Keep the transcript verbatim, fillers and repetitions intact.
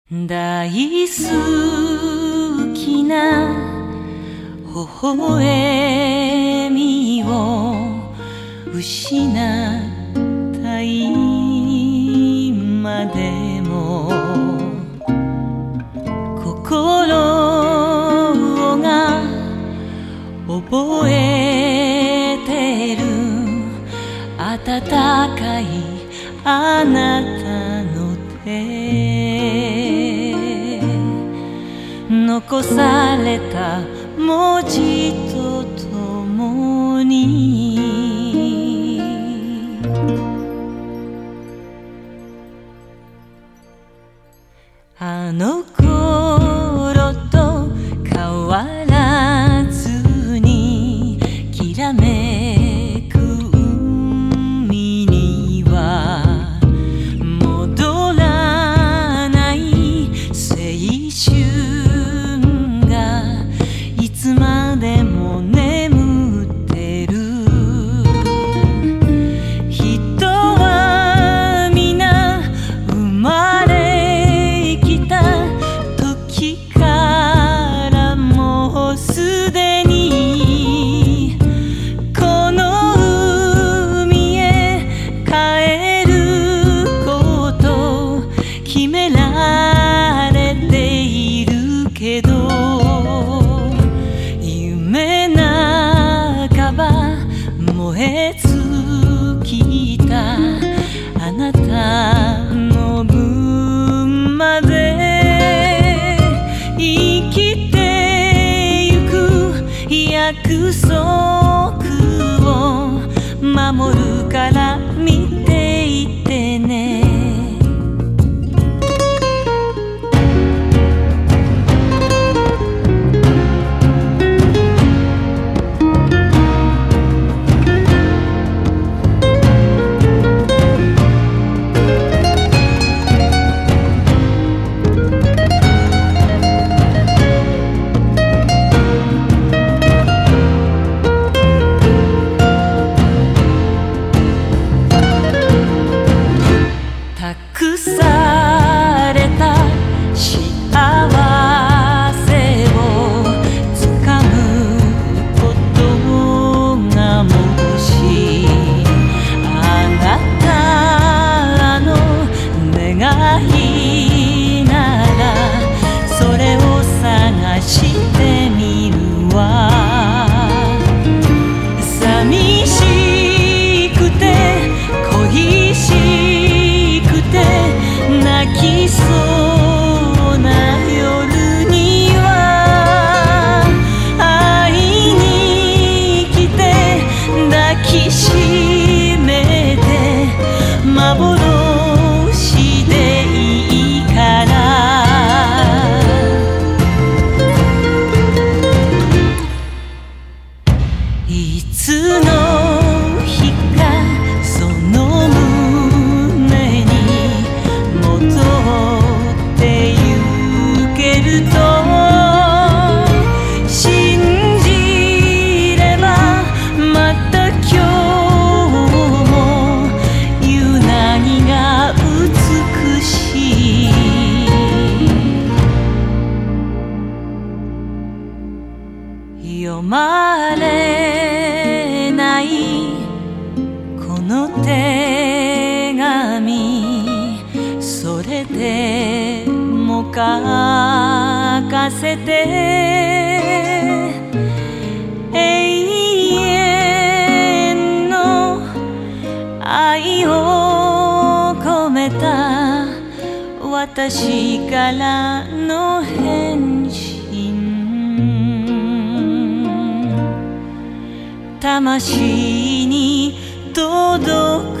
大好きな微笑みを失った今でも心が覚えてる温かいあなたの手、残された文字とともにあの頃と変わらずにきらめく海には戻らない青春がいつまでも眠ってる。人は皆生まれきた時からもうすでにこの海へ帰ること決められているけど、夢半ば燃え尽きたあなたの分まで生きてゆく約束を守るから見ていてね。託された幸せをつかむことがもしあなたの願いならそれを探してみるわ。寂しくて恋しくて泣きそうな夜には会いに来て抱きしめて幻でいいからいつの日かその胸に戻ってゆけると信じればまた今日も夕凪が美しい。読まれないこの手紙、それでも書かせて永遠の愛を込めた私からの返信、魂に届